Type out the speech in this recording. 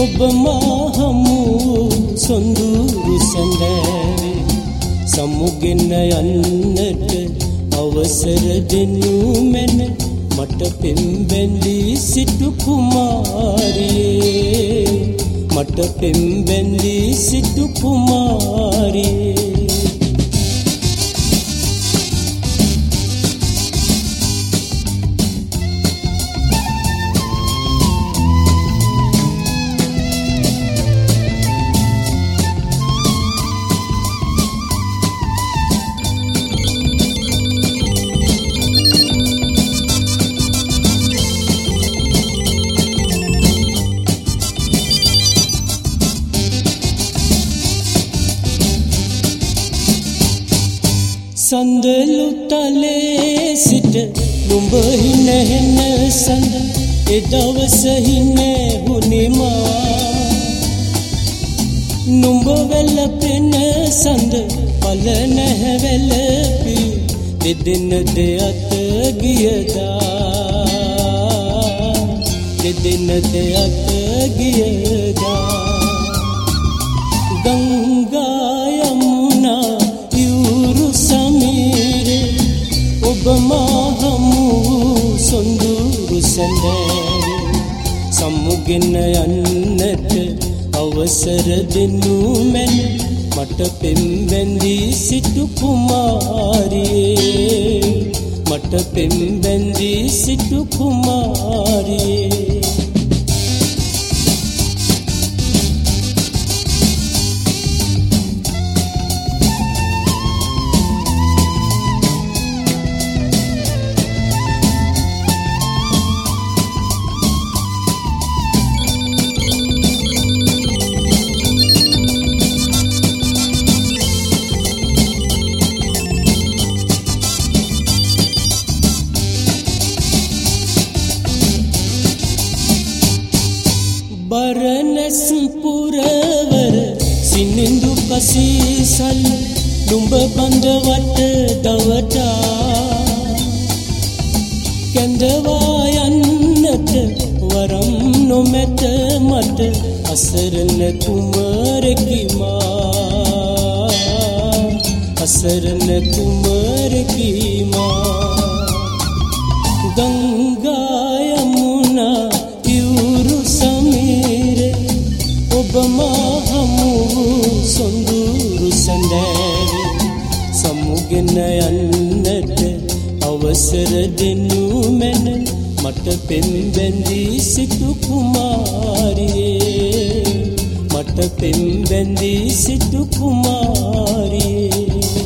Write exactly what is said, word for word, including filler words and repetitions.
ඔබ මාහමු සොඳුරු සැඳෑවේ සමුගෙන යන්නට අවසර දෙනු මැන මට පෙම්බැඳී සිටු කුමාරියේ මට පෙම්බැඳී සිටු කුමාරියේ සඳලු තලේ සිට නුඹ හින හෙන සඳ එදවස හිනේ හුනිමා නුඹ වැළපෙන සඳ පල නැහැ වැළපි දෙදෙන දෙයත් ගියදා දෙදෙන දෙයත් ගියදා ගංගා යමුනා ඔබ මාහමු සොඳුරු සැඳෑවේ සමුගෙන යන්නට අවසර දෙනු මැන මට පෙම්බැඳී සිටු කුමාරියේ මට පෙම්බැඳී සිටු කුමාරියේ බරණැස් පුරවර සිනිඳු කසීසල් නුඹ බඳවට දවටා කැඳවා යන්නට වරම් නොමැත මට අසරණ කුමරෙකි මා අසරණ කුමරෙකි මා ගංගා යමුනා ඔබ මාහමු සොඳුරු සැඳෑවේ සමුගෙන යන්නට අවසර දෙනු මැන මට පෙම්බැඳී සිටු කුමාරියේ මට පෙම්බැඳී සිටු කුමාරියේ